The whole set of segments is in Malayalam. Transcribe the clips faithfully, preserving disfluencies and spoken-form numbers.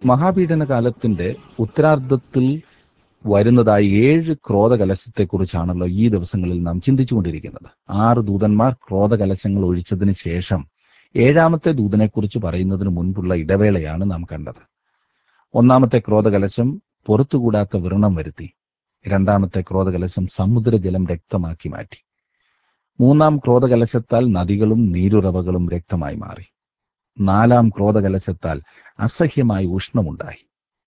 മഹാപീഡന കാലത്തിന്റെ ഉത്തരാർദ്ധത്തിൽ വരുന്നതായി ഏഴ് ക്രോധകലശത്തെക്കുറിച്ചാണല്ലോ ഈ ദിവസങ്ങളിൽ നാം ചിന്തിച്ചുകൊണ്ടിരിക്കുന്നത്. ആറ് ദൂതന്മാർ ക്രോധകലശങ്ങൾ ഒഴിച്ചതിന് ശേഷം ഏഴാമത്തെ ദൂതനെക്കുറിച്ച് പറയുന്നതിന് മുൻപുള്ള ഇടവേളയാണ് നാം കണ്ടത്. ഒന്നാമത്തെ ക്രോധകലശം പുറത്തുകൂടാത്ത വ്രണം വരുത്തി. രണ്ടാമത്തെ ക്രോധകലശം സമുദ്രജലം രക്തമാക്കി മാറ്റി. മൂന്നാം ക്രോധകലശത്താൽ നദികളും നീരുറവകളും രക്തമായി മാറി. നാലാം ക്രോധകലശത്താൽ അസഹ്യമായ ഉഷ്ണമുണ്ടായി.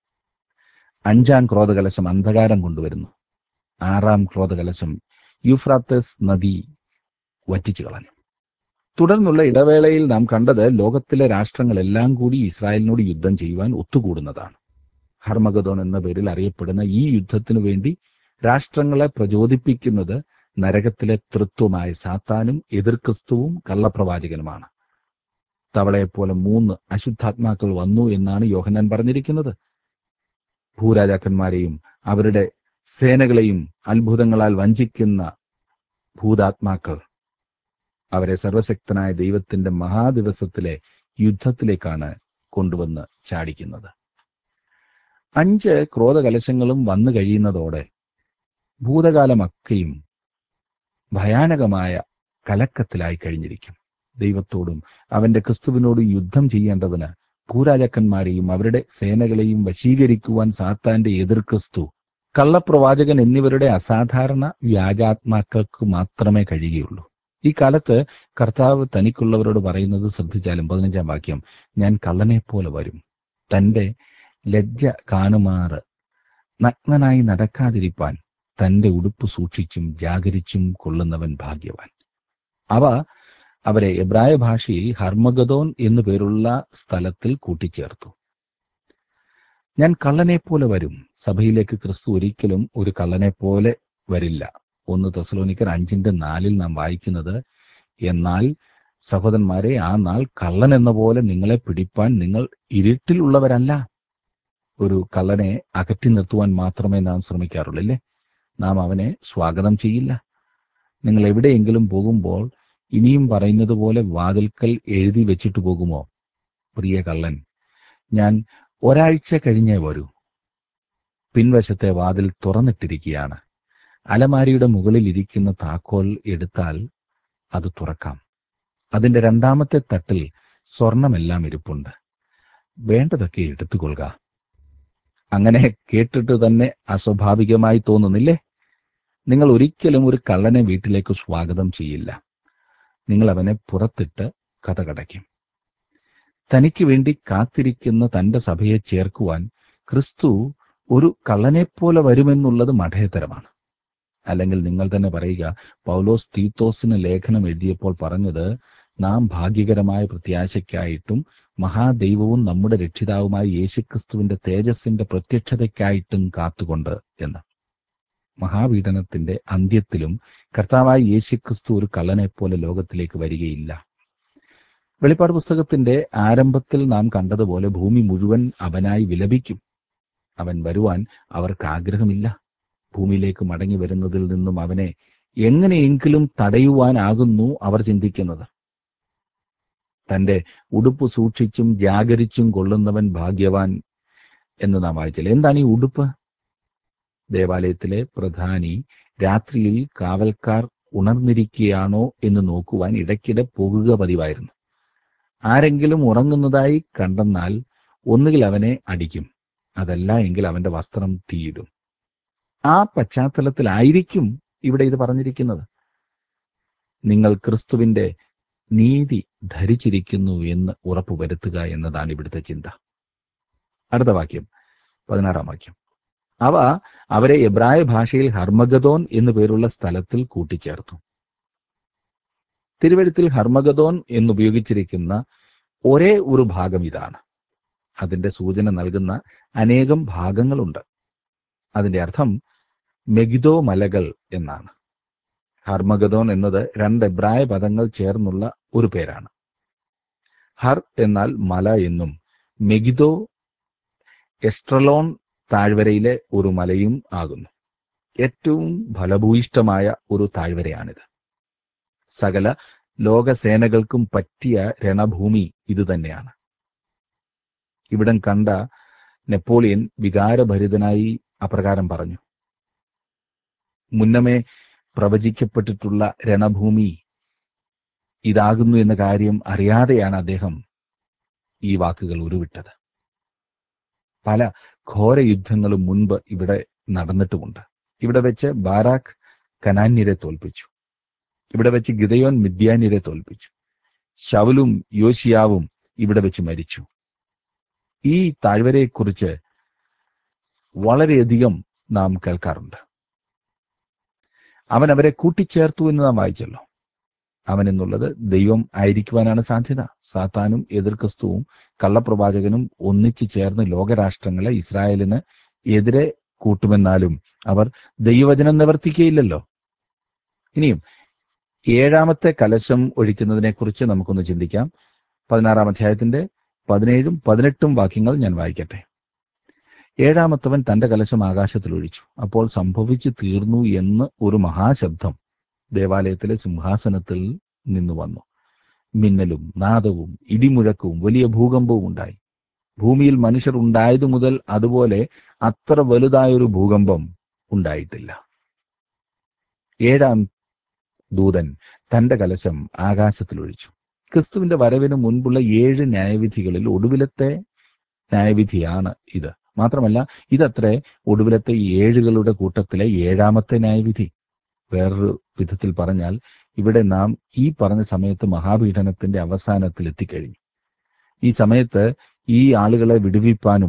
അഞ്ചാം ക്രോധകലശം അന്ധകാരം കൊണ്ടുവരുന്നു. ആറാം ക്രോധകലശം യൂഫ്രാത്തസ് നദി വറ്റിച്ചു കളഞ്ഞു. തുടർന്നുള്ള ഇടവേളയിൽ നാം കണ്ടത് ലോകത്തിലെ രാഷ്ട്രങ്ങളെല്ലാം കൂടി ഇസ്രായേലിനോട് യുദ്ധം ചെയ്യുവാൻ ഒത്തുകൂടുന്നതാണ്. ഹർമഗദോൻ എന്ന പേരിൽ അറിയപ്പെടുന്ന ഈ യുദ്ധത്തിനു വേണ്ടി രാഷ്ട്രങ്ങളെ പ്രചോദിപ്പിക്കുന്നത് നരകത്തിലെ തൃത്വമായ സാത്താനും എതിർക്രിസ്തുവും കള്ളപ്രവാചകനുമാണ്. തവളയെപ്പോലെ മൂന്ന് അശുദ്ധാത്മാക്കൾ വന്നു എന്നാണ് യോഹന്നാൻ പറഞ്ഞിരിക്കുന്നത്. ഭൂരാജാക്കന്മാരെയും അവരുടെ സേനകളെയും അത്ഭുതങ്ങളാൽ വഞ്ചിക്കുന്ന ഭൂതാത്മാക്കൾ അവരെ സർവശക്തനായ ദൈവത്തിന്റെ മഹാദിവസത്തിലെ യുദ്ധത്തിലേക്കാണ് കൊണ്ടുവന്ന് ചാടിക്കുന്നത്. അഞ്ച് ക്രോധകലശങ്ങളും വന്നു കഴിയുന്നതോടെ ഭൂതകാലമൊക്കെയും ഭയാനകമായ കലക്കത്തിലായി കഴിഞ്ഞിരിക്കും. ദൈവത്തോടും അവന്റെ ക്രിസ്തുവിനോടും യുദ്ധം ചെയ്യേണ്ടതിന് ഭൂരാജാക്കന്മാരെയും അവരുടെ സേനകളെയും വശീകരിക്കുവാൻ സാത്താന്റെ എതിർ ക്രിസ്തു, കള്ളപ്രവാചകൻ എന്നിവരുടെ അസാധാരണ വ്യാജാത്മാക്കൾക്ക് മാത്രമേ കഴിയുകയുള്ളൂ. ഈ കാലത്ത് കർത്താവ് തനിക്കുള്ളവരോട് പറയുന്നത് ശ്രദ്ധിച്ചാലും പതിനഞ്ചാം വാക്യം, ഞാൻ കള്ളനെ പോലെ വരും, തന്റെ ലജ്ജ കാണുമാറ് നഗ്നനായി നടക്കാതിരിപ്പാൻ തന്റെ ഉടുപ്പ് സൂക്ഷിച്ചും ജാഗരിച്ചും കൊള്ളുന്നവൻ ഭാഗ്യവാൻ. അവ അവരെ എബ്രായ ഭാഷയിൽ ഹർമഗദോൻ എന്നു പേരുള്ള സ്ഥലത്തിൽ കൂട്ടിച്ചേർത്തു. ഞാൻ കള്ളനെ പോലെ വരും. സഭയിലേക്ക് ക്രിസ്തു ഒരിക്കലും ഒരു കള്ളനെ പോലെ വരില്ല. ഒന്ന് തെസ്സലോനിക്കർ അഞ്ചിന്റെ നാലിൽ നാം വായിക്കുന്നത്, എന്നാൽ സഹോദരന്മാരെ, ആ നാൾ കള്ളൻ എന്ന പോലെ നിങ്ങളെ പിടിപ്പാൻ നിങ്ങൾ ഇരുട്ടിലുള്ളവരല്ല. ഒരു കള്ളനെ അകറ്റി നിർത്തുവാൻ മാത്രമേ നാം ശ്രമിക്കാറുള്ളൂ, അല്ലേ? നാം അവനെ സ്വാഗതം ചെയ്യില്ല. നിങ്ങൾ എവിടെയെങ്കിലും പോകുമ്പോൾ ഇനിയും പറയുന്നത് പോലെ വാതിൽക്കൽ എഴുതി വെച്ചിട്ട് പോകുമോ, പ്രിയ കള്ളൻ, ഞാൻ ഒരാഴ്ച കഴിഞ്ഞേ വരൂ, പിൻവശത്തെ വാതിൽ തുറന്നിട്ടിരിക്കുകയാണ്, അലമാരിയുടെ മുകളിൽ ഇരിക്കുന്ന താക്കോൽ എടുത്താൽ അത് തുറക്കാം, അതിന്റെ രണ്ടാമത്തെ തട്ടിൽ സ്വർണമെല്ലാം ഇരിപ്പുണ്ട്, വേണ്ടതൊക്കെ എടുത്തുകൊള്ളുക. അങ്ങനെ കേട്ടിട്ട് തന്നെ അസ്വാഭാവികമായി തോന്നുന്നില്ലേ? നിങ്ങൾ ഒരിക്കലും ഒരു കള്ളനെ വീട്ടിലേക്ക് സ്വാഗതം ചെയ്യില്ല. നിങ്ങൾ അവനെ പുറത്തിട്ട് കതകടയ്ക്കും. തനിക്ക് വേണ്ടി കാത്തിരിക്കുന്ന തന്റെ സഭയെ ചേർക്കുവാൻ ക്രിസ്തു ഒരു കള്ളനെപ്പോലെ വരുമെന്നുള്ളത് മഠയത്തരമാണ്. അല്ലെങ്കിൽ നിങ്ങൾ തന്നെ പറയുക, പൗലോസ് തീത്തോസിന് ലേഖനം എഴുതിയപ്പോൾ പറഞ്ഞത്, നാം ഭാഗ്യകരമായ പ്രത്യാശയ്ക്കായിട്ടും മഹാദൈവവും നമ്മുടെ രക്ഷിതാവുമായ യേശുക്രിസ്തുവിന്റെ തേജസ്സിന്റെ പ്രത്യക്ഷതയ്ക്കായിട്ടും കാത്തുകൊണ്ട് എന്ന്. മഹാപീഡനത്തിന്റെ അന്ത്യത്തിലും കർത്താവായ യേശുക്രിസ്തു ഒരു കള്ളനെപ്പോലെ ലോകത്തിലേക്ക് വരികയില്ല. വെളിപ്പാട് പുസ്തകത്തിന്റെ ആരംഭത്തിൽ നാം കണ്ടതുപോലെ ഭൂമി മുഴുവൻ അവനായി വിലപിക്കും. അവൻ വരുവാൻ അവർക്ക് ആഗ്രഹമില്ല. ഭൂമിയിലേക്ക് മടങ്ങി വരുന്നതിൽ നിന്നും അവനെ എങ്ങനെയെങ്കിലും തടയുവാനാകുന്നു അവർ ചിന്തിക്കുന്നത്. തന്റെ ഉടുപ്പ് സൂക്ഷിച്ചും ജാഗരിച്ചും കൊള്ളുന്നവൻ ഭാഗ്യവാൻ എന്ന് നാം വായിച്ചില്ല. എന്താണ് ഈ ഉടുപ്പ്? ദേവാലയത്തിലെ പ്രധാനി രാത്രിയിൽ കാവൽക്കാർ ഉണർന്നിരിക്കുകയാണോ എന്ന് നോക്കുവാൻ ഇടയ്ക്കിടെ പോകുക പതിവായിരുന്നു. ആരെങ്കിലും ഉറങ്ങുന്നതായി കണ്ടെന്നാൽ ഒന്നുകിൽ അവനെ അടിക്കും, അതല്ല എങ്കിൽ അവന്റെ വസ്ത്രം തീയിടും. ആ പശ്ചാത്തലത്തിലായിരിക്കും ഇവിടെ ഇത് പറഞ്ഞിരിക്കുന്നത്. നിങ്ങൾ ക്രിസ്തുവിന്റെ നീതി ധരിച്ചിരിക്കുന്നു എന്ന് ഉറപ്പുവരുത്തുക എന്നതാണ് ഇവിടുത്തെ ചിന്ത. അടുത്ത വാക്യം, പതിനാറാം വാക്യം, അവ അവരെ എബ്രായ ഭാഷയിൽ ഹർമഗദോൻ എന്നു പേരുള്ള സ്ഥലത്തിൽ കൂട്ടിച്ചേർത്തു. തിരുവെഴുത്തിൽ ഹർമഗദോൻ എന്നുപയോഗിച്ചിരിക്കുന്ന ഒരേ ഒരു ഭാഗം ഇതാണ്. അതിന്റെ സൂചന നൽകുന്ന അനേകം ഭാഗങ്ങളുണ്ട്. അതിന്റെ അർത്ഥം മെഗിദോ മലകൾ എന്നാണ്. ഹർമഗദോൻ എന്നത് രണ്ട് എബ്രായ പദങ്ങൾ ചേർന്നുള്ള ഒരു പേരാണ്. ഹർ എന്നാൽ മല എന്നും മെഗിദോ എസ്ട്രലോൺ താഴ്വരയിലെ ഒരു മലയും ആകുന്നു. ഏറ്റവും ഫലഭൂയിഷ്ടമായ ഒരു താഴ്വരയാണിത്. സകല ലോകസേനകൾക്കും പറ്റിയ രണഭൂമി ഇതുതന്നെയാണ്. ഇവിടം കണ്ട നെപ്പോളിയൻ വികാരഭരിതനായി അപ്രകാരം പറഞ്ഞു. മുന്നമേ പ്രവചിക്കപ്പെട്ടിട്ടുള്ള രണഭൂമി ഇതാകുന്നു എന്ന കാര്യം അറിയാതെയാണ് അദ്ദേഹം ഈ വാക്കുകൾ ഉരുവിട്ടത്. പല ഘോര യുദ്ധങ്ങളും മുൻപ് ഇവിടെ നടന്നിട്ടുമുണ്ട്. ഇവിടെ വെച്ച് ബാരാക്ക് കനാന്യരെ തോൽപ്പിച്ചു. ഇവിടെ വെച്ച് ഗിദയോൻ മിദ്യാന്യരെ തോൽപ്പിച്ചു. ശൗലും യോശിയാവും ഇവിടെ വെച്ച് മരിച്ചു. ഈ താഴ്വരയെക്കുറിച്ച് വളരെയധികം നാം കേൾക്കാറുണ്ട്. അവൻ അവരെ കൂട്ടിച്ചേർത്തു എന്ന് നാം വായിച്ചല്ലോ. അവൻ എന്നുള്ളത് ദൈവം ആയിരിക്കുവാനാണ് സാധ്യത. സാത്താനും എതിർ ക്രിസ്തുവും കള്ളപ്രവാചകനും ഒന്നിച്ചു ചേർന്ന് ലോകരാഷ്ട്രങ്ങളെ ഇസ്രായേലിന് എതിരെ കൂട്ടുമെന്നാലും അവർ ദൈവവചനം നിവർത്തിക്കുകയില്ലല്ലോ. ഇനിയും ഏഴാമത്തെ കലശം ഒഴിക്കുന്നതിനെ കുറിച്ച് നമുക്കൊന്ന് ചിന്തിക്കാം. പതിനാറാം അധ്യായത്തിന്റെ പതിനേഴും പതിനെട്ടും വാക്യങ്ങൾ ഞാൻ വായിക്കട്ടെ. ഏഴാമത്തവൻ തന്റെ കലശം ആകാശത്തിൽ ഒഴിച്ചു. അപ്പോൾ സംഭവിച്ചു തീർന്നു എന്ന് ഒരു മഹാശബ്ദം ദേവാലയത്തിലെ സിംഹാസനത്തിൽ നിന്നു വന്നു. മിന്നലും നാദവും ഇടിമുഴക്കവും വലിയ ഭൂകമ്പവും ഉണ്ടായി. ഭൂമിയിൽ മനുഷ്യർ ഉണ്ടായതു മുതൽ അതുപോലെ അത്ര വലുതായൊരു ഭൂകമ്പം ഉണ്ടായിട്ടില്ല. ഏഴാം ദൂതൻ തന്റെ കലശം ആകാശത്തിൽ ഒഴിച്ചു. ക്രിസ്തുവിന്റെ വരവിന് മുൻപുള്ള ഏഴ് ന്യായവിധികളിൽ ഒടുവിലത്തെ ന്യായവിധിയാണ് ഇത്. മാത്രമല്ല, ഇതത്രേ ഒടുവിലത്തെ ഏഴുകളുടെ കൂട്ടത്തിലെ ഏഴാമത്തെ ന്യായവിധി. വേറൊരു വിധത്തിൽ പറഞ്ഞാൽ, ഇവിടെ നാം ഈ പറഞ്ഞ സമയത്ത് മഹാപീഡനത്തിന്റെ അവസാനത്തിൽ എത്തിക്കഴിഞ്ഞു. ഈ സമയത്ത് ഈ ആളുകളെ വിടുവിപ്പാനും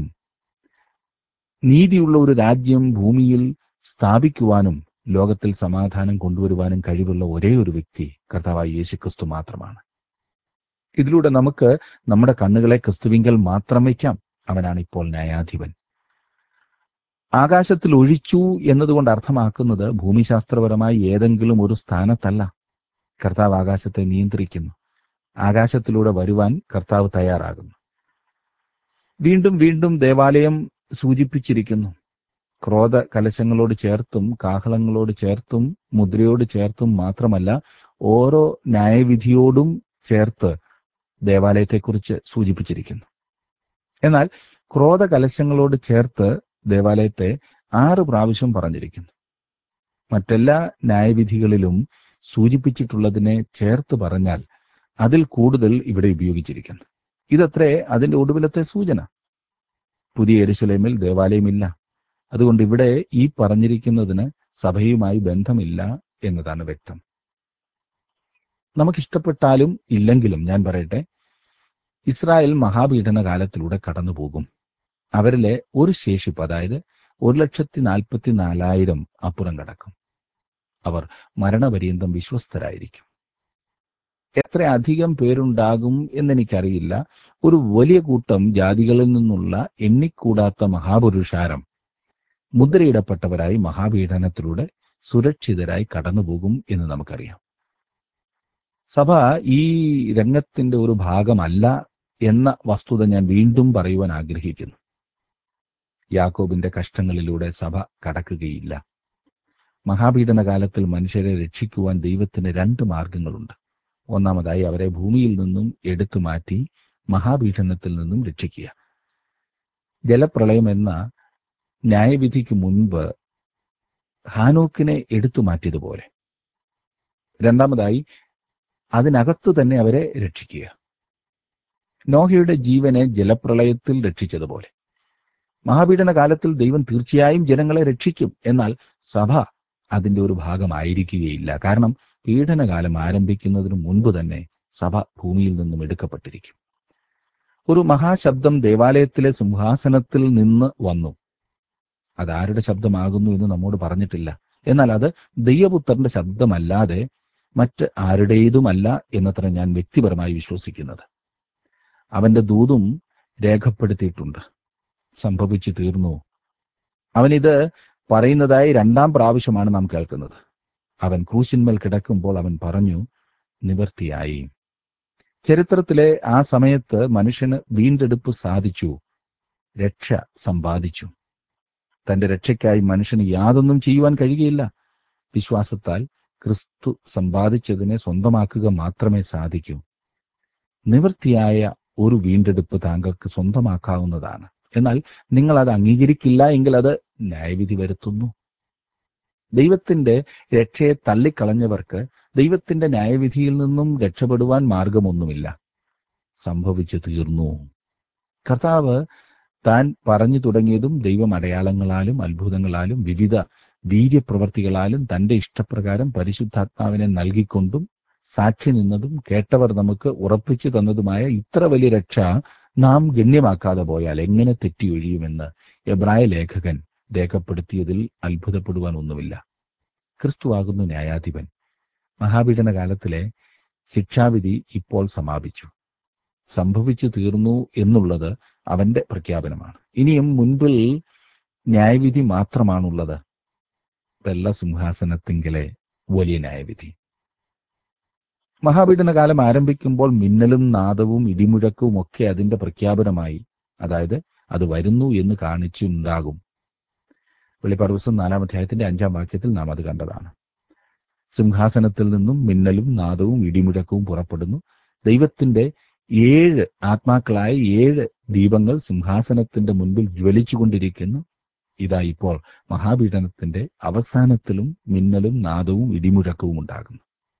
നീതിയുള്ള ഒരു രാജ്യം ഭൂമിയിൽ സ്ഥാപിക്കുവാനും ലോകത്തിൽ സമാധാനം കൊണ്ടുവരുവാനും കഴിവുള്ള ഒരേ ഒരു വ്യക്തി കർത്താവായ യേശുക്രിസ്തു മാത്രമാണ്. ഇതിലൂടെ നമുക്ക് നമ്മുടെ കണ്ണുകളെ ക്രിസ്തുവിങ്കൽ മാത്രം വയ്ക്കാം. അവനാണ് ഇപ്പോൾ ന്യായാധിപൻ. ആകാശത്തിൽ ഒഴിച്ചു എന്നതുകൊണ്ട് അർത്ഥമാക്കുന്നത് ഭൂമിശാസ്ത്രപരമായി ഏതെങ്കിലും ഒരു സ്ഥാനത്തല്ല. കർത്താവ് ആകാശത്തെ നിയന്ത്രിക്കുന്നു. ആകാശത്തിലൂടെ വരുവാൻ കർത്താവ് തയ്യാറാകുന്നു. വീണ്ടും വീണ്ടും ദേവാലയം സൂചിപ്പിച്ചിരിക്കുന്നു. ക്രോധ കലശങ്ങളോട് ചേർത്തും കാഹളങ്ങളോട് ചേർത്തും മുദ്രയോട് ചേർത്തും മാത്രമല്ല, ഓരോ ന്യായവിധിയോടും ചേർത്ത് ദേവാലയത്തെക്കുറിച്ച് സൂചിപ്പിച്ചിരിക്കുന്നു. എന്നാൽ ക്രോധ കലശങ്ങളോട് ചേർത്ത് ദേവാലയത്തെ ആറ് പ്രാവശ്യം പറഞ്ഞിരിക്കുന്നു. മറ്റെല്ലാ ന്യായവിധികളിലും സൂചിപ്പിച്ചിട്ടുള്ളതിനെ ചേർത്ത് പറഞ്ഞാൽ അതിൽ കൂടുതൽ ഇവിടെ ഉപയോഗിച്ചിരിക്കുന്നു. ഇതത്രേ അതിന്റെ ഒടുവിലത്തെ സൂചന. പുതിയ യെരൂശലേമിൽ ദേവാലയമില്ല. അതുകൊണ്ട് ഇവിടെ ഈ പറഞ്ഞിരിക്കുന്നതിന് സഭയുമായി ബന്ധമില്ല എന്നതാണ് വ്യക്തം. നമുക്കിഷ്ടപ്പെട്ടാലും ഇല്ലെങ്കിലും ഞാൻ പറയട്ടെ, ഇസ്രായേൽ മഹാപീഡന കാലത്തിലൂടെ കടന്നുപോകും. അവരിലെ ഒരു ശേഷിപ്പ്, അതായത് ഒരു ലക്ഷത്തി നാൽപ്പത്തി നാലായിരം അപ്പുറം കടക്കും. അവർ മരണപര്യന്തം വിശ്വസ്തരായിരിക്കും. എത്ര അധികം പേരുണ്ടാകും എന്നെനിക്കറിയില്ല. ഒരു വലിയ കൂട്ടം ജാതികളിൽ നിന്നുള്ള എണ്ണിക്കൂടാത്ത മഹാപുരുഷാരം മുദ്രയിടപ്പെട്ടവരായി മഹാപീഡനത്തിലൂടെ സുരക്ഷിതരായി കടന്നുപോകും എന്ന് നമുക്കറിയാം. സഭ ഈ രംഗത്തിന്റെ ഒരു ഭാഗമല്ല എന്ന വസ്തുത ഞാൻ വീണ്ടും പറയുവാൻ ആഗ്രഹിക്കുന്നു. യാക്കോബിന്റെ കഷ്ടങ്ങളിലൂടെ സഭ കടക്കുകയില്ല. മഹാപീഡന കാലത്തിൽ മനുഷ്യരെ രക്ഷിക്കുവാൻ ദൈവത്തിന് രണ്ട് മാർഗങ്ങളുണ്ട്. ഒന്നാമതായി അവരെ ഭൂമിയിൽ നിന്നും എടുത്തു മാറ്റി മഹാപീഡനത്തിൽ നിന്നും രക്ഷിക്കുക. ജലപ്രളയം എന്ന ന്യായവിധിക്ക് മുൻപ് ഹാനോക്കിനെ എടുത്തു മാറ്റിയതുപോലെ. രണ്ടാമതായി അതിനകത്തു തന്നെ അവരെ രക്ഷിക്കുക. നോഹയുടെ ജീവനെ ജലപ്രളയത്തിൽ രക്ഷിച്ചതുപോലെ മഹാപീഡന കാലത്തിൽ ദൈവം തീർച്ചയായും ജനങ്ങളെ രക്ഷിക്കും. എന്നാൽ സഭ അതിന്റെ ഒരു ഭാഗമായിരിക്കുകയില്ല. കാരണം പീഡനകാലം ആരംഭിക്കുന്നതിന് മുൻപ് തന്നെ സഭ ഭൂമിയിൽ നിന്നും എടുക്കപ്പെട്ടിരിക്കും. ഒരു മഹാശബ്ദം ദേവാലയത്തിലെ സിംഹാസനത്തിൽ നിന്ന് വന്നു. അതാരുടെ ശബ്ദമാകുന്നു എന്ന് നമ്മോട് പറഞ്ഞിട്ടില്ല. എന്നാൽ അത് ദൈവപുത്രന്റെ ശബ്ദമല്ലാതെ മറ്റ് ആരുടേതുമല്ല എന്നത്ര ഞാൻ വ്യക്തിപരമായി വിശ്വസിക്കുന്നത്. അവന്റെ ദൂതും രേഖപ്പെടുത്തിയിട്ടുണ്ട്. സംഭവിച്ചു തീർന്നു. അവനിത് പറയുന്നതായി രണ്ടാം പ്രാവശ്യമാണ് നാം കേൾക്കുന്നത്. അവൻ ക്രൂശിന്മേൽ കിടക്കുമ്പോൾ അവൻ പറഞ്ഞു, നിവൃത്തിയായി. ചരിത്രത്തിലെ ആ സമയത്ത് മനുഷ്യന് വീണ്ടെടുപ്പ് സാധിച്ചു, രക്ഷ സമ്പാദിച്ചു. തന്റെ രക്ഷയ്ക്കായി മനുഷ്യന് യാതൊന്നും ചെയ്യുവാൻ കഴിയുകയില്ല. വിശ്വാസത്താൽ ക്രിസ്തു സമ്പാദിച്ചതിനെ സ്വന്തമാക്കുക മാത്രമേ സാധിക്കൂ. നിവൃത്തിയായ ഒരു വീണ്ടെടുപ്പ് താങ്കൾക്ക് സ്വന്തമാക്കാവുന്നതാണ്. എന്നാൽ നിങ്ങൾ അത് അംഗീകരിക്കില്ല എങ്കിൽ അത് ന്യായവിധി വരുത്തുന്നു. ദൈവത്തിന്റെ രക്ഷയെ തള്ളിക്കളഞ്ഞവർക്ക് ദൈവത്തിന്റെ ന്യായവിധിയിൽ നിന്നും രക്ഷപ്പെടുവാൻ മാർഗമൊന്നുമില്ല. സംഭവിച്ചു തീർന്നു. കർത്താവ് താൻ പറഞ്ഞു തുടങ്ങിയതും ദൈവം അടയാളങ്ങളാലും അത്ഭുതങ്ങളാലും വിവിധ വീര്യപ്രവർത്തികളാലും തന്റെ ഇഷ്ടപ്രകാരം പരിശുദ്ധാത്മാവിനെ നൽകിക്കൊണ്ടും സാക്ഷി നിന്നതും കേട്ടവർ നമുക്ക് ഉറപ്പിച്ചു തന്നതുമായ ഇത്ര വലിയ രക്ഷ നാം ഗണ്യമാക്കാതെ പോയാൽ എങ്ങനെ തെറ്റിയൊഴിയുമെന്ന് എബ്രായ ലേഖകൻ രേഖപ്പെടുത്തിയതിൽ അത്ഭുതപ്പെടുവാൻ ഒന്നുമില്ല. ക്രിസ്തുവാകുന്നു ന്യായാധിപൻ. മഹാപീഡന കാലത്തിലെ ശിക്ഷാവിധി ഇപ്പോൾ സമാപിച്ചു, സംഭവിച്ചു തീർന്നു എന്നുള്ളത് അവന്റെ പ്രഖ്യാപനമാണ്. ഇനിയും മുൻപിൽ ന്യായവിധി മാത്രമാണുള്ളത്, വെള്ള സിംഹാസനത്തിങ്കിലെ വലിയ ന്യായവിധി. മഹാപീഡന കാലം ആരംഭിക്കുമ്പോൾ മിന്നലും നാദവും ഇടിമുഴക്കവും ഒക്കെ അതിന്റെ പ്രഖ്യാപനമായി, അതായത് അത് വരുന്നു എന്ന് കാണിച്ചുണ്ടാകും. വെളിപ്പാട് പുസ്തകം നാലാം അധ്യായത്തിന്റെ അഞ്ചാം വാക്യത്തിൽ നാം അത് കണ്ടതാണ്. സിംഹാസനത്തിൽ നിന്നും മിന്നലും നാദവും ഇടിമുഴക്കവും പുറപ്പെടുന്നു. ദൈവത്തിന്റെ ഏഴ് ആത്മാക്കളായ ഏഴ് ദീപങ്ങൾ സിംഹാസനത്തിന്റെ മുൻപിൽ ജ്വലിച്ചുകൊണ്ടിരിക്കുന്നു. ഇതാ ഇപ്പോൾ മഹാപീഡനത്തിന്റെ അവസാനത്തിലും മിന്നലും നാദവും ഇടിമുഴക്കവും ഉണ്ടാകുന്നു.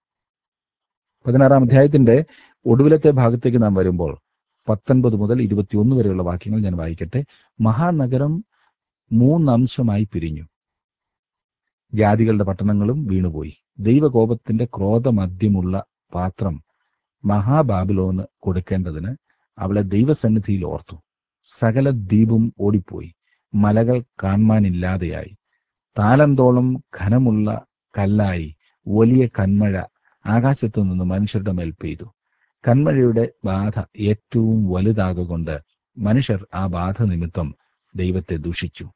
പതിനാറാം അധ്യായത്തിന്റെ ഒടുവിലത്തെ ഭാഗത്തേക്ക് നാം വരുമ്പോൾ പത്തൊൻപത് മുതൽ ഇരുപത്തിയൊന്ന് വരെയുള്ള വാക്യങ്ങൾ ഞാൻ വായിക്കട്ടെ. മഹാനഗരം മൂന്നംശമായി പിരിഞ്ഞു, ജാതികളുടെ പട്ടണങ്ങളും വീണുപോയി. ദൈവകോപത്തിന്റെ ക്രോധമദ്യമുള്ള പാത്രം മഹാബാബിലോന് കൊടുക്കേണ്ടതിന് അവളെ ദൈവസന്നിധിയിൽ ഓർത്തു. സകല ദ്വീപും ഓടിപ്പോയി, മലകൾ കാണാനില്ലാതെയായി. താലന്തോളം ഘനമുള്ള കല്ലായി വലിയ കന്മഴ ആകാശത്തു നിന്ന് മനുഷ്യരുടെ മേൽ പെയ്തു. കന്മഴയുടെ ബാധ ഏറ്റവും വലുതാകൊണ്ട് മനുഷ്യർ ആ ബാധ നിമിത്തം ദൈവത്തെ ദുഷിച്ചു.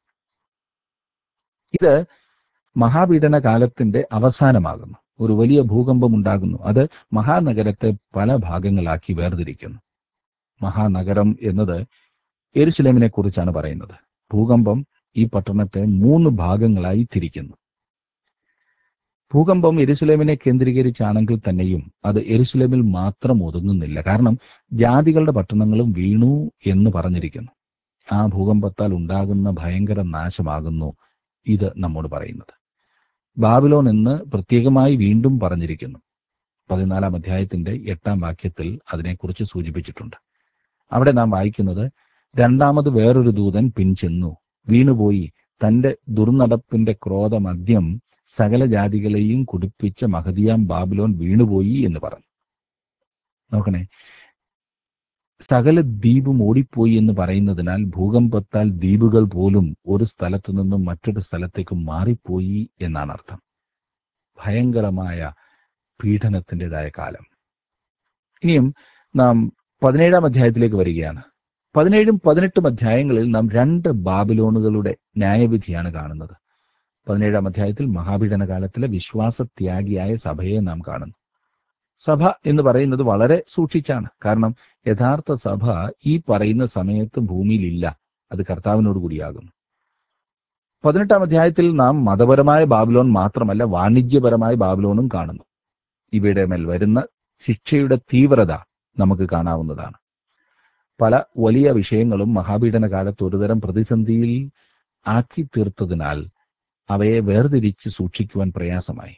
ഇത് മഹാപീഡന കാലത്തിന്റെ അവസാനമാകുന്നു. ഒരു വലിയ ഭൂകമ്പം ഉണ്ടാകുന്നു. അത് മഹാനഗരത്തെ പല ഭാഗങ്ങളാക്കി വേർതിരിക്കുന്നു. മഹാനഗരം എന്നത് യെരുശലേമിനെ കുറിച്ചാണ് പറയുന്നത്. ഭൂകമ്പം ഈ പട്ടണത്തെ മൂന്ന് ഭാഗങ്ങളായി തിരിക്കുന്നു. ഭൂകമ്പം യെരുശലേമിനെ കേന്ദ്രീകരിച്ചാണെങ്കിൽ തന്നെയും അത് യെരുശലേമിൽ മാത്രം ഒതുങ്ങുന്നില്ല. കാരണം ജാതികളുടെ പട്ടണങ്ങളും വീണു എന്ന് പറഞ്ഞിരിക്കുന്നു. ആ ഭൂകമ്പത്താൽ ഉണ്ടാകുന്ന ഭയങ്കര നാശമാകുന്നു ഇത് നമ്മോട് പറയുന്നത്. ബാബിലോൺ എന്ന് പ്രത്യേകമായി വീണ്ടും പറഞ്ഞിരിക്കുന്നു. പതിനാലാം അധ്യായത്തിന്റെ എട്ടാം വാക്യത്തിൽ അതിനെക്കുറിച്ച് സൂചിപ്പിച്ചിട്ടുണ്ട്. അവിടെ നാം വായിക്കുന്നത്, രണ്ടാമത് വേറൊരു ദൂതൻ പിൻചെന്നു വീണുപോയി, തന്റെ ദുർനടപ്പിന്റെ ക്രോധമദ്യം സകല ജാതികളെയും കുടിപ്പിച്ച മഹതിയാം ബാബിലോൺ വീണുപോയി എന്ന് പറഞ്ഞു. നോക്കണേ, സകല ദ്വീപും ഓടിപ്പോയി എന്ന് പറയുന്നതിനാൽ ഭൂകമ്പത്താൽ ദ്വീപുകൾ പോലും ഒരു സ്ഥലത്തു നിന്നും മറ്റൊരു സ്ഥലത്തേക്ക് മാറിപ്പോയി എന്നാണ് അർത്ഥം. ഭയങ്കരമായ പീഡനത്തിൻ്റെതായ കാലം. ഇനിയും നാം പതിനേഴാം അധ്യായത്തിലേക്ക് വരികയാണ്. പതിനേഴും പതിനെട്ടും അധ്യായങ്ങളിൽ നാം രണ്ട് ബാബിലോണുകളുടെ ന്യായവിധിയാണ് കാണുന്നത്. പതിനേഴാം അധ്യായത്തിൽ മഹാപീഡന കാലത്തിലെ വിശ്വാസത്യാഗിയായ സഭയെ നാം കാണുന്നു. സഭ എന്ന് പറയുന്നത് വളരെ സൂക്ഷിച്ചാണ്. കാരണം യഥാർത്ഥ സഭ ഈ പറയുന്ന സമയത്ത് ഭൂമിയിലില്ല, അത് കർത്താവിനോട് കൂടിയാകുന്നു. പതിനെട്ടാം അധ്യായത്തിൽ നാം മതപരമായ ബാബിലോൺ മാത്രമല്ല വാണിജ്യപരമായ ബാബിലോണും കാണുന്നു. ഇവയുടെ മേൽ വരുന്ന ശിക്ഷയുടെ തീവ്രത നമുക്ക് കാണാവുന്നതാണ്. പല വലിയ വിഷയങ്ങളും മഹാപീഡന കാലത്ത് ഒരുതരം പ്രതിസന്ധിയിൽ ആക്കി തീർത്തതിനാൽ അവയെ വേർതിരിച്ച് സൂക്ഷിക്കുവാൻ പ്രയാസമായി.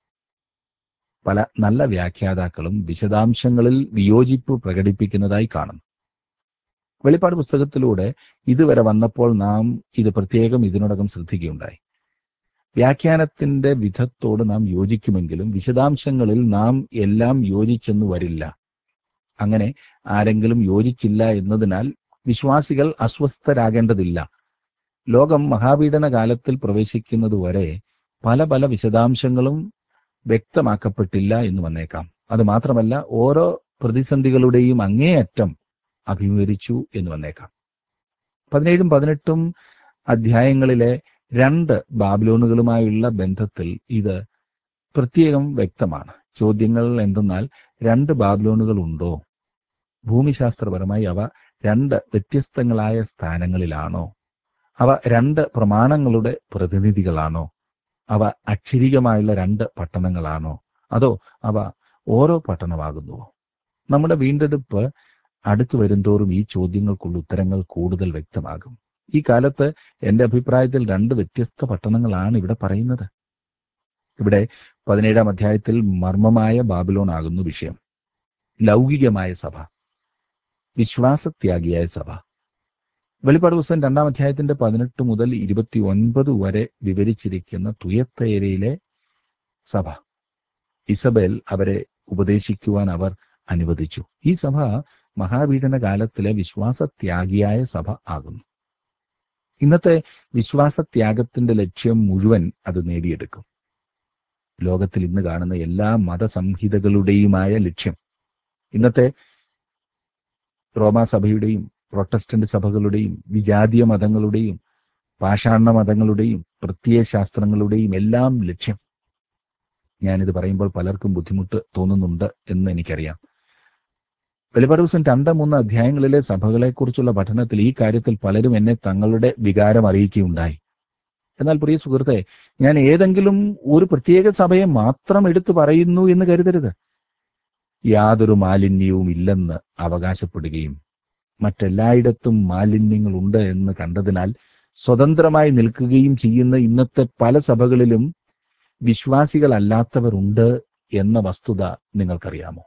പല നല്ല വ്യാഖ്യാതാക്കളും വിശദാംശങ്ങളിൽ വിയോജിപ്പ് പ്രകടിപ്പിക്കുന്നതായി കാണുന്നു. വെളിപ്പാട് പുസ്തകത്തിലൂടെ ഇതുവരെ വന്നപ്പോൾ നാം ഇത് പ്രത്യേകം ഇതിനോടകം ശ്രദ്ധിക്കുകയുണ്ടായി. വ്യാഖ്യാനത്തിന്റെ വിധത്തോട് നാം യോജിക്കുമെങ്കിലും വിശദാംശങ്ങളിൽ നാം എല്ലാം യോജിച്ചെന്നു വരില്ല. അങ്ങനെ ആരെങ്കിലും യോജിച്ചില്ല എന്നതിനാൽ വിശ്വാസികൾ അസ്വസ്ഥരാകേണ്ടതില്ല. ലോകം മഹാപീഡന കാലത്തിൽ പ്രവേശിക്കുന്നതുവരെ പല പല വിശദാംശങ്ങളും വ്യക്തമാക്കപ്പെട്ടില്ല എന്ന് വന്നേക്കാം. അത് മാത്രമല്ല, ഓരോ പ്രതിസന്ധികളുടെയും അങ്ങേയറ്റം അഭിമുഖീകരിച്ചു എന്ന് വന്നേക്കാം. പതിനേഴും പതിനെട്ടും അധ്യായങ്ങളിലെ രണ്ട് ബാബിലോണുകളുമായുള്ള ബന്ധത്തിൽ ഇത് പ്രത്യേകം വ്യക്തമാണ്. ചോദ്യങ്ങൾ എന്തെന്നാൽ, രണ്ട് ബാബിലോണുകൾ ഉണ്ടോ? ഭൂമിശാസ്ത്രപരമായി അവ രണ്ട് വ്യത്യസ്തങ്ങളായ സ്ഥാനങ്ങളിലാണോ? അവ രണ്ട് പ്രമാണങ്ങളുടെ പ്രതിനിധികളാണോ? അവ അക്ഷരികമായുള്ള രണ്ട് പട്ടണങ്ങളാണോ? അതോ അവ ഓരോ പട്ടണമാകുന്നുവോ? നമ്മുടെ വീണ്ടെടുപ്പ് അടുത്തു വരുംതോറും ഈ ചോദ്യങ്ങൾക്കുള്ള ഉത്തരങ്ങൾ കൂടുതൽ വ്യക്തമാകും. ഈ കാലത്ത് എന്റെ അഭിപ്രായത്തിൽ രണ്ട് വ്യത്യസ്ത പട്ടണങ്ങളാണ് ഇവിടെ പറയുന്നത്. ഇവിടെ പതിനേഴാം അധ്യായത്തിൽ മർമ്മമായ ബാബിലോൺ ആകുന്നു വിഷയം. ലൗകികമായ സഭ, വിശ്വാസത്യാഗിയായ സഭ. വെളിപ്പാട് പുസ്തകം രണ്ടാം അധ്യായത്തിന്റെ പതിനെട്ട് മുതൽ ഇരുപത്തി ഒൻപത് വരെ വിവരിച്ചിരിക്കുന്ന തുയത്തൈരയിലെ സഭ. ഇസബേൽ അവരെ ഉപദേശിക്കുവാൻ അവർ അനുവദിച്ചു. ഈ സഭ മഹാപീഡന കാലത്തിലെ വിശ്വാസത്യാഗിയായ സഭ ആകുന്നു. ഇന്നത്തെ വിശ്വാസത്യാഗത്തിന്റെ ലക്ഷ്യം മുഴുവൻ അത് നേടിയെടുക്കും. ലോകത്തിൽ ഇന്ന് കാണുന്ന എല്ലാ മതസംഹിതകളുടെയുമായ ലക്ഷ്യം, ഇന്നത്തെ റോമാസഭയുടെയും പ്രൊട്ടസ്റ്റന്റ് സഭകളുടെയും വിജാതീയ മതങ്ങളുടെയും പാഷാണ മതങ്ങളുടെയും പ്രത്യയശാസ്ത്രങ്ങളുടെയും എല്ലാം ലക്ഷ്യം. ഞാനിത് പറയുമ്പോൾ പലർക്കും ബുദ്ധിമുട്ട് തോന്നുന്നുണ്ട് എന്ന് എനിക്കറിയാം. വെളിപ്പാട് പുസ്തകം രണ്ട് മൂന്ന് അധ്യായങ്ങളിലെ സഭകളെക്കുറിച്ചുള്ള പഠനത്തിൽ ഈ കാര്യത്തിൽ പലരും എന്നെ തങ്ങളുടെ വികാരം അറിയിക്കുകയുണ്ടായി. എന്നാൽ പ്രിയ സുഹൃത്തെ, ഞാൻ ഏതെങ്കിലും ഒരു പ്രത്യേക സഭയെ മാത്രം എടുത്തു പറയുന്നു എന്ന് കരുതരുത്. യാതൊരു മാലിന്യവും ഇല്ലെന്ന് അവകാശപ്പെടുകയും മറ്റെല്ലായിടത്തും മാലിന്യങ്ങളുണ്ട് എന്ന് കണ്ടതിനാൽ സ്വതന്ത്രമായി നിൽക്കുകയും ചെയ്യുന്ന ഇന്നത്തെ പല സഭകളിലും വിശ്വാസികളല്ലാത്തവരുണ്ട് എന്ന വസ്തുത നിങ്ങൾക്കറിയാമോ?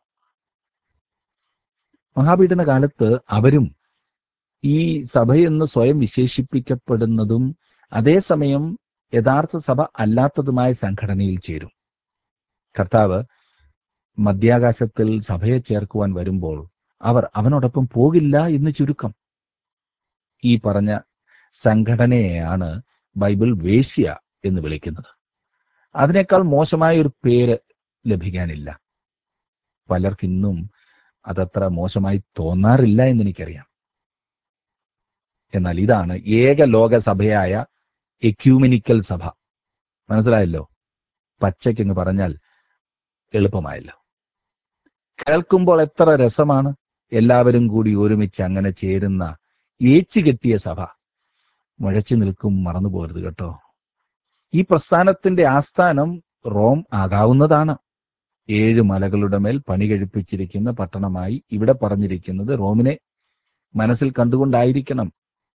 മഹാപീഡന കാലത്ത് അവരും ഈ സഭയെന്ന് സ്വയം വിശേഷിപ്പിക്കപ്പെടുന്നതും അതേസമയം യഥാർത്ഥ സഭ അല്ലാത്തതുമായ സംഘടനയിൽ ചേരും. കർത്താവ് മധ്യാകാശത്തിൽ സഭയെ ചേർക്കുവാൻ വരുമ്പോൾ അവർ അവനോടൊപ്പം പോകില്ല എന്ന് ചുരുക്കം. ഈ പറഞ്ഞ സംഘടനയെയാണ് ബൈബിൾ വേശ്യ എന്ന് വിളിക്കുന്നത്. അതിനേക്കാൾ മോശമായ ഒരു പേര് ലഭിക്കാനില്ല. പലർക്കിന്നും അതത്ര മോശമായി തോന്നാറില്ല എന്നെനിക്കറിയാം. എന്നാൽ ഇതാണ് ഏക ലോക സഭയായ എക്യൂമെനിക്കൽ സഭ. മനസ്സിലായല്ലോ? പച്ചയ്ക്കെന്ന് പറഞ്ഞാൽ എളുപ്പമായല്ലോ. കേൾക്കുമ്പോൾ എത്ര രസമാണ്. എല്ലാവരും കൂടി ഒരുമിച്ച് അങ്ങനെ ചേരുന്ന ഏച്ചു കെട്ടിയ സഭ. മുഴച്ചു നിൽക്കും, മറന്നു പോരുത് കേട്ടോ. ഈ പ്രസ്ഥാനത്തിന്റെ ആസ്ഥാനം റോം ആകാവുന്നതാണ്. ഏഴ് മലകളുടെ മേൽ പണി കഴിപ്പിച്ചിരിക്കുന്ന പട്ടണമായി ഇവിടെ പറഞ്ഞിരിക്കുന്നത് റോമിനെ മനസ്സിൽ കണ്ടുകൊണ്ടായിരിക്കണം.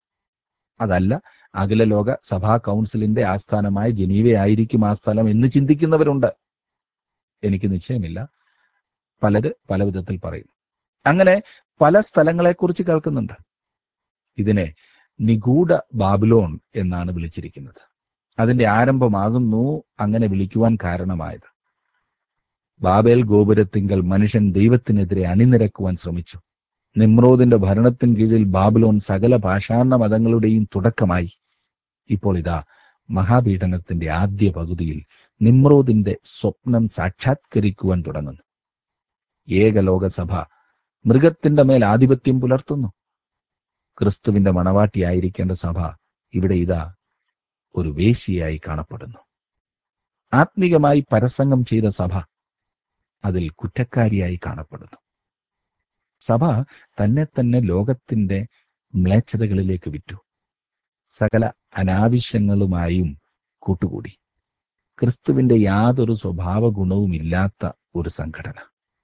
അതല്ല, അഖില ലോക സഭാ കൗൺസിലിന്റെ ആസ്ഥാനമായ ജനീവയായിരിക്കും ആ സ്ഥലം എന്ന് ചിന്തിക്കുന്നവരുണ്ട്. എനിക്ക് നിശ്ചയമില്ല. പലര് പല വിധത്തിൽ പറയും. അങ്ങനെ പല സ്ഥലങ്ങളെക്കുറിച്ച് കേൾക്കുന്നുണ്ട്. ഇതിനെ നിഗൂഢ ബാബിലോൺ എന്നാണ് വിളിച്ചിരിക്കുന്നത്. അതിന്റെ ആരംഭമാകുന്നു അങ്ങനെ വിളിക്കുവാൻ കാരണമായത്. ബാബേൽ ഗോപുരത്തിങ്കൽ മനുഷ്യൻ ദൈവത്തിനെതിരെ അണിനിരക്കുവാൻ ശ്രമിച്ചു. നിമ്രോദിന്റെ ഭരണത്തിന് കീഴിൽ ബാബിലോൺ സകല പാഷാണ മതങ്ങളുടെയും തുടക്കമായി. ഇപ്പോൾ ഇതാ മഹാപീഡനത്തിന്റെ ആദ്യ പകുതിയിൽ നിമ്രോദിന്റെ സ്വപ്നം സാക്ഷാത്കരിക്കുവാൻ തുടങ്ങുന്നു. ഏകലോകസഭ മൃഗത്തിന്റെ മേൽ ആധിപത്യം പുലർത്തുന്നു. ക്രിസ്തുവിന്റെ മണവാട്ടിയായിരിക്കേണ്ട സഭ ഇവിടെ ഇതാ ഒരു വേശ്യയായി കാണപ്പെടുന്നു. ആത്മീകമായി പരസംഗം ചെയ്ത സഭ അതിൽ കുറ്റക്കാരിയായി കാണപ്പെടുന്നു. സഭ തന്നെ തന്നെ ലോകത്തിന്റെ മ്ലേച്ഛതകളിലേക്ക് വിറ്റു. സകല അനാവശ്യങ്ങളുമായും കൂട്ടുകൂടി. ക്രിസ്തുവിന്റെ യാതൊരു സ്വഭാവ ഗുണവും ഇല്ലാത്ത ഒരു സംഘടന.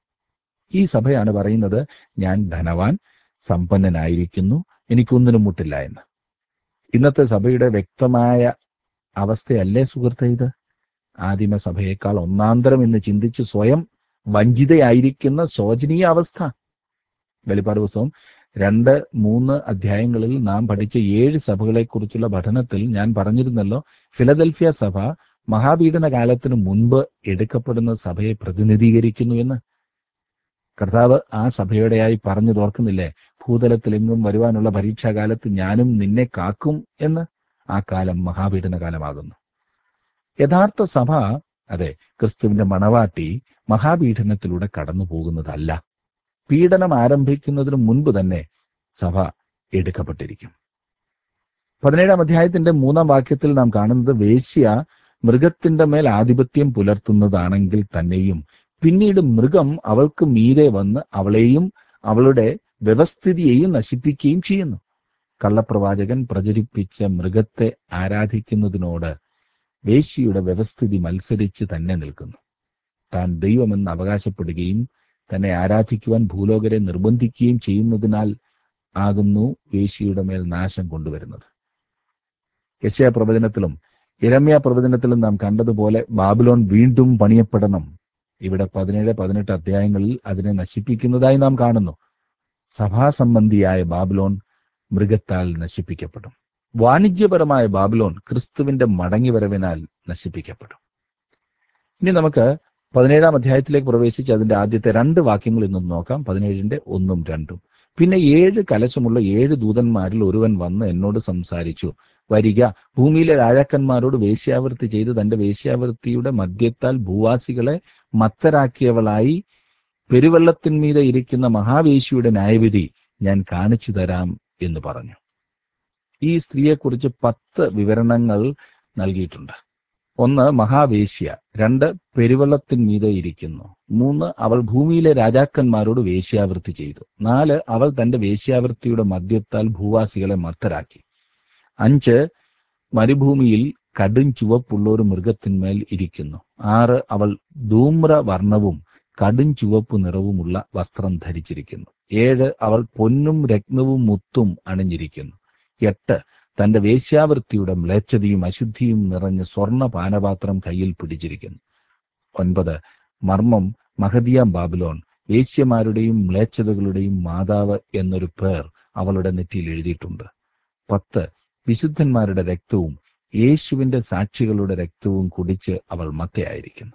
ഈ സഭയാണ് പറയുന്നത്, ഞാൻ ധനവാൻ, സമ്പന്നനായിരിക്കുന്നു, എനിക്കൊന്നിനും മുട്ടില്ല എന്ന്. ഇന്നത്തെ സഭയുടെ വ്യക്തമായ അവസ്ഥയല്ലേ സുഹൃത്തെ ഇത്? ആദിമസഭയേക്കാൾ ഒന്നാന്തരം എന്ന് ചിന്തിച്ച് സ്വയം വഞ്ചിതയായിരിക്കുന്ന ശോചനീയ അവസ്ഥ. വെളിപ്പാട് പുസ്തകം രണ്ട് മൂന്ന് അധ്യായങ്ങളിൽ നാം പഠിച്ച ഏഴ് സഭകളെക്കുറിച്ചുള്ള പഠനത്തിൽ ഞാൻ പറഞ്ഞിരുന്നല്ലോ, ഫിലദൽഫിയ സഭ മഹാപീഡന കാലത്തിന് മുൻപ് എടുക്കപ്പെടുന്ന സഭയെ പ്രതിനിധീകരിക്കുന്നു എന്ന്. കർത്താവ് ആ സഭയോടെയായി പറഞ്ഞു തോർക്കുന്നില്ലേ, ഭൂതലത്തിലെങ്ങും വരുവാനുള്ള പരീക്ഷാകാലത്ത് ഞാനും നിന്നെ കാക്കും എന്ന്. ആ കാലം മഹാപീഡന കാലമാകുന്നു. യഥാർത്ഥ സഭ, അതെ, ക്രിസ്തുവിന്റെ മണവാട്ടി മഹാപീഡനത്തിലൂടെ കടന്നു പോകുന്നതല്ല. പീഡനം ആരംഭിക്കുന്നതിന് മുൻപ് തന്നെ സഭ എടുക്കപ്പെട്ടിരിക്കും. പതിനേഴാം അധ്യായത്തിന്റെ മൂന്നാം വാക്യത്തിൽ നാം കാണുന്നത്, വേശ്യ മൃഗത്തിന്റെ മേൽ ആധിപത്യം പുലർത്തുന്നതാണെങ്കിൽ തന്നെയും പിന്നീട് മൃഗം അവൾക്ക് മീതെ വന്ന് അവളെയും അവളുടെ വ്യവസ്ഥിതിയെയും നശിപ്പിക്കുകയും ചെയ്യുന്നു. കള്ളപ്രവാചകൻ പ്രചരിപ്പിച്ച മൃഗത്തെ ആരാധിക്കുന്നതിനോട് വേശ്യയുടെ വ്യവസ്ഥിതി മത്സരിച്ച് തന്നെ നിൽക്കുന്നു. താൻ ദൈവമെന്ന് അവകാശപ്പെടുകയും തന്നെ ആരാധിക്കുവാൻ ഭൂലോകരെ നിർബന്ധിക്കുകയും ചെയ്യുന്നതിനാൽ ആകുന്നു വേശ്യയുടെ മേൽ നാശം കൊണ്ടുവരുന്നത്. യെശയ്യാ പ്രവചനത്തിലും യിരെമ്യാ പ്രവചനത്തിലും നാം കണ്ടതുപോലെ ബാബിലോൺ വീണ്ടും പണിയപ്പെടണം. ഇവിടെ പതിനേഴ് പതിനെട്ട് അധ്യായങ്ങളിൽ അതിനെ നശിപ്പിക്കുന്നതായി നാം കാണുന്നു. സഭാസംബന്ധിയായ ബാബിലോൺ മൃഗത്താൽ നശിപ്പിക്കപ്പെടും. വാണിജ്യപരമായ ബാബിലോൺ ക്രിസ്തുവിന്റെ മടങ്ങിവരവിനാൽ നശിപ്പിക്കപ്പെടും. ഇനി നമുക്ക് പതിനേഴാം അധ്യായത്തിലേക്ക് പ്രവേശിച്ച് അതിന്റെ ആദ്യത്തെ രണ്ട് വാക്യങ്ങൾ ഇന്നും നോക്കാം. പതിനേഴിന്റെ ഒന്നും രണ്ടും. പിന്നെ ഏഴ് കലശമുള്ള ഏഴ് ദൂതന്മാരിൽ ഒരുവൻ വന്ന് എന്നോട് സംസാരിച്ചു, വരിക, ഭൂമിയിലെ രാജാക്കന്മാരോട് വേശ്യാവൃത്തി ചെയ്ത് തന്റെ വേശ്യാവൃത്തിയുടെ മദ്യത്താൽ ഭൂവാസികളെ മത്തരാക്കിയവളായി പെരുവെള്ളത്തിന്മീതെ ഇരിക്കുന്ന മഹാവേശ്യയുടെ ന്യായവിധി ഞാൻ കാണിച്ചു തരാം എന്ന് പറഞ്ഞു. ഈ സ്ത്രീയെക്കുറിച്ച് പത്ത് വിവരണങ്ങൾ നൽകിയിട്ടുണ്ട്. ഒന്ന്, മഹാവേശ്യ. രണ്ട്, പെരുവെള്ളത്തിന്മീതെ ഇരിക്കുന്നു. മൂന്ന്, അവൾ ഭൂമിയിലെ രാജാക്കന്മാരോട് വേശ്യാവൃത്തി ചെയ്തു. നാല്, അവൾ തന്റെ വേശ്യാവൃത്തിയുടെ മദ്യത്താൽ ഭൂവാസികളെ മത്തരാക്കി. അഞ്ച്, മരുഭൂമിയിൽ കടും ചുവപ്പുള്ള ഒരു മൃഗത്തിന്മേൽ ഇരിക്കുന്നു. ആറ്, അവൾ ധൂമ്രവർണ്ണവും കടും ചുവപ്പ് നിറവുമുള്ള വസ്ത്രം ധരിച്ചിരിക്കുന്നു. ഏഴ്, അവൾ പൊന്നും രത്നവും മുത്തും അണിഞ്ഞിരിക്കുന്നു. എട്ട്, തന്റെ വേശ്യാവൃത്തിയുടെ മ്ലേച്ഛതയും അശുദ്ധിയും നിറഞ്ഞ സ്വർണ്ണ പാനപാത്രം കയ്യിൽ പിടിച്ചിരിക്കുന്നു. ഒൻപത്, മർമ്മം, മഹദിയാം ബാബിലോൺ, വേശ്യമാരുടെയും മ്ലേച്ഛതകളുടെയും മാതാവ് എന്നൊരു പേർ അവളുടെ നെറ്റിയിൽ എഴുതിയിട്ടുണ്ട്. പത്ത്, വിശുദ്ധന്മാരുടെ രക്തവും യേശുവിന്റെ സാക്ഷികളുടെ രക്തവും കുടിച്ച് അവൾ മത്തയായിരിക്കുന്നു.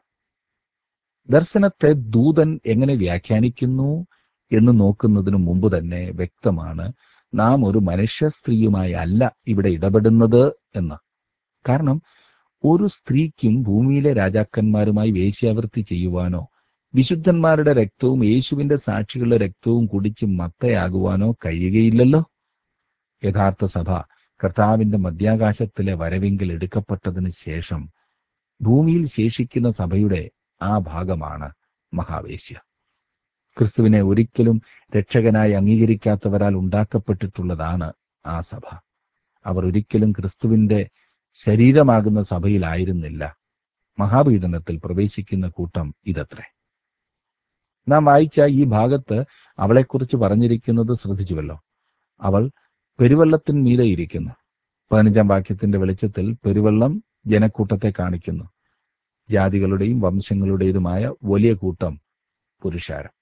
ദർശനത്തെ ദൂതൻ എങ്ങനെ വ്യാഖ്യാനിക്കുന്നു എന്ന് നോക്കുന്നതിനു മുമ്പ് തന്നെ വ്യക്തമാണ് നാം ഒരു മനുഷ്യ സ്ത്രീയുമായി അല്ല ഇവിടെ ഇടപെടുന്നത് എന്ന്. കാരണം ഒരു സ്ത്രീക്കും ഭൂമിയിലെ രാജാക്കന്മാരുമായി വേശ്യാവൃത്തി ചെയ്യുവാനോ വിശുദ്ധന്മാരുടെ രക്തവും യേശുവിന്റെ സാക്ഷികളുടെ രക്തവും കുടിച്ച് മത്തയാകുവാനോ കഴിയുകയില്ലല്ലോ. യഥാർത്ഥ സഭ കർത്താവിന്റെ മധ്യാകാശത്തിലെ വരവിങ്കിൽ എടുക്കപ്പെട്ടതിന് ശേഷം ഭൂമിയിൽ ശേഷിക്കുന്ന സഭയുടെ ആ ഭാഗമാണ് മഹാവേശ്യ. ക്രിസ്തുവിനെ ഒരിക്കലും രക്ഷകനായി അംഗീകരിക്കാത്തവരാൽ ഉണ്ടാക്കപ്പെട്ടിട്ടുള്ളതാണ് ആ സഭ. അവർ ഒരിക്കലും ക്രിസ്തുവിന്റെ ശരീരമാകുന്ന സഭയിലായിരുന്നില്ല. മഹാപീഡനത്തിൽ പ്രവേശിക്കുന്ന കൂട്ടം ഇതത്രേ. നാം വായിച്ച ഈ ഭാഗത്ത് അവളെക്കുറിച്ച് പറഞ്ഞിരിക്കുന്നത് ശ്രദ്ധിച്ചുവല്ലോ. അവൾ പെരുവെള്ളത്തിന്മീതെ ഇരിക്കുന്നു. പതിനഞ്ചാം വാക്യത്തിന്റെ വെളിച്ചത്തിൽ പെരുവെള്ളം ജനക്കൂട്ടത്തെ കാണിക്കുന്നു. ജാതികളുടെയും വംശങ്ങളുടേതുമായ വലിയ കൂട്ടം പുരുഷാരം.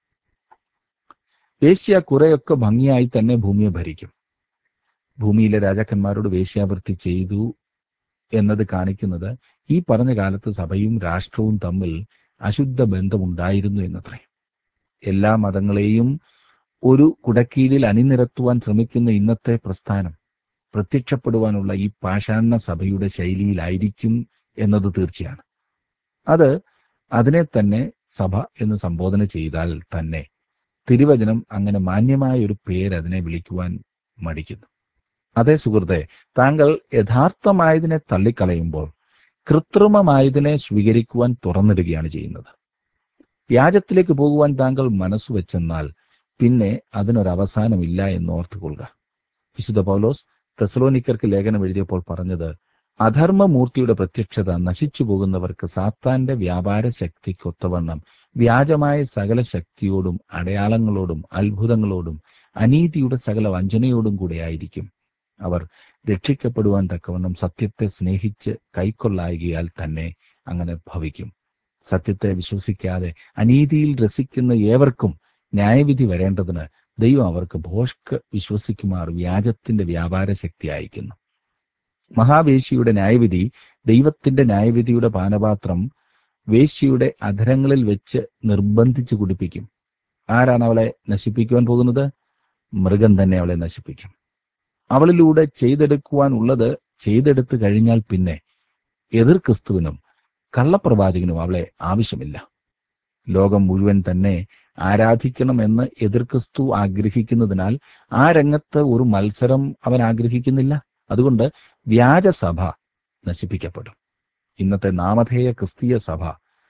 വേശ്യ കുറെയൊക്കെ ഭംഗിയായി തന്നെ ഭൂമിയെ ഭരിക്കും. ഭൂമിയിലെ രാജാക്കന്മാരോട് വേശ്യാവൃത്തി ചെയ്തു എന്നത് കാണിക്കുന്നത് ഈ പറഞ്ഞ കാലത്ത് സഭയും രാഷ്ട്രവും തമ്മിൽ അശുദ്ധ ബന്ധമുണ്ടായിരുന്നു എന്നത്രേ. എല്ലാ മതങ്ങളെയും ഒരു കുടക്കീഴിൽ അണിനിരത്തുവാൻ ശ്രമിക്കുന്ന ഇന്നത്തെ പ്രസ്ഥാനം പ്രത്യക്ഷപ്പെടുവാനുള്ള ഈ പാഷാണ സഭയുടെ ശൈലിയിലായിരിക്കും എന്നത് തീർച്ചയാണ്. അത് അതിനെ തന്നെ സഭ എന്ന് സംബോധന ചെയ്താൽ തന്നെ തിരുവചനം അങ്ങനെ മാന്യമായ ഒരു പേര് അതിനെ വിളിക്കുവാൻ മടിക്കുന്നു. അതേ സുഹൃത്തെ, താങ്കൾ യഥാർത്ഥമായതിനെ തള്ളിക്കളയുമ്പോൾ കൃത്രിമമായതിനെ സ്വീകരിക്കുവാൻ തുറന്നിടുകയാണ് ചെയ്യുന്നത്. വ്യാജത്തിലേക്ക് പോകുവാൻ താങ്കൾ മനസ്സുവെച്ചെന്നാൽ പിന്നെ അതിനൊരവസാനമില്ല എന്ന് ഓർത്തുകൊള്ളുക. വിശുദ്ധ പൗലോസ് തെസലോനിക്കർക്ക് ലേഖനം എഴുതിയപ്പോൾ പറഞ്ഞത്, അധർമ്മമൂർത്തിയുടെ പ്രത്യക്ഷത നശിച്ചു പോകുന്നവർക്ക് സാത്താന്റെ വ്യാപാര ശക്തിക്കൊത്തവണ്ണം വ്യാജമായ സകല ശക്തിയോടും അടയാളങ്ങളോടും അത്ഭുതങ്ങളോടും അനീതിയുടെ സകല വഞ്ചനയോടും കൂടെ ആയിരിക്കും. അവർ രക്ഷിക്കപ്പെടുവാൻ തക്കവണ്ണം സത്യത്തെ സ്നേഹിച്ച് കൈക്കൊള്ളായികയാൽ തന്നെ അങ്ങനെ ഭവിക്കും. സത്യത്തെ വിശ്വസിക്കാതെ അനീതിയിൽ രസിക്കുന്ന ഏവർക്കും ന്യായവിധി വരേണ്ടതിന് ദൈവം അവർക്ക് ഭോഷ്ക് വിശ്വസിക്കുമാർ വ്യാജത്തിന്റെ വ്യാപാര ശക്തി അയക്കുന്നു. മഹാവേശ്യയുടെ ന്യായവിധി, ദൈവത്തിന്റെ ന്യായവിധിയുടെ പാനപാത്രം വേശ്യയുടെ അധരങ്ങളിൽ വെച്ച് നിർബന്ധിച്ചു കുടിപ്പിക്കും. ആരാണ് അവളെ നശിപ്പിക്കുവാൻ പോകുന്നത്? മൃഗം തന്നെ അവളെ നശിപ്പിക്കും. അവളിലൂടെ ചെയ്തെടുക്കുവാൻ ഉള്ളത് ചെയ്തെടുത്തു കഴിഞ്ഞാൽ പിന്നെ എതിർ ക്രിസ്തുവിനും കള്ളപ്രവാചകനും അവളെ ആവശ്യമില്ല. ലോകം മുഴുവൻ തന്നെ ആരാധിക്കണമെന്ന് എതിർ ക്രിസ്തു ആഗ്രഹിക്കുന്നതിനാൽ ആ രംഗത്ത് ഒരു മത്സരം അവൻ ആഗ്രഹിക്കുന്നില്ല. അതുകൊണ്ട് വ്യാജസഭ നശിപ്പിക്കപ്പെടും. ഇന്നത്തെ നാമധേയ ക്രിസ്തീയ സഭ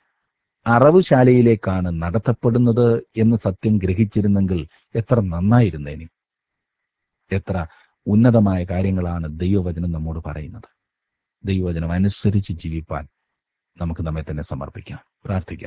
അറവുശാലയിലേക്കാണ് നടത്തപ്പെടുന്നത് എന്ന് സത്യം ഗ്രഹിച്ചിരുന്നെങ്കിൽ എത്ര നന്നായിരുന്നേനെ. എത്ര ഉന്നതമായ കാര്യങ്ങളാണ് ദൈവവചനം നമ്മോട് പറയുന്നത്. ദൈവവചനം അനുസരിച്ച് ജീവിപ്പാൻ നമുക്ക് നമ്മെ തന്നെ സമർപ്പിക്കാം. പ്രാർത്ഥിക്കാം.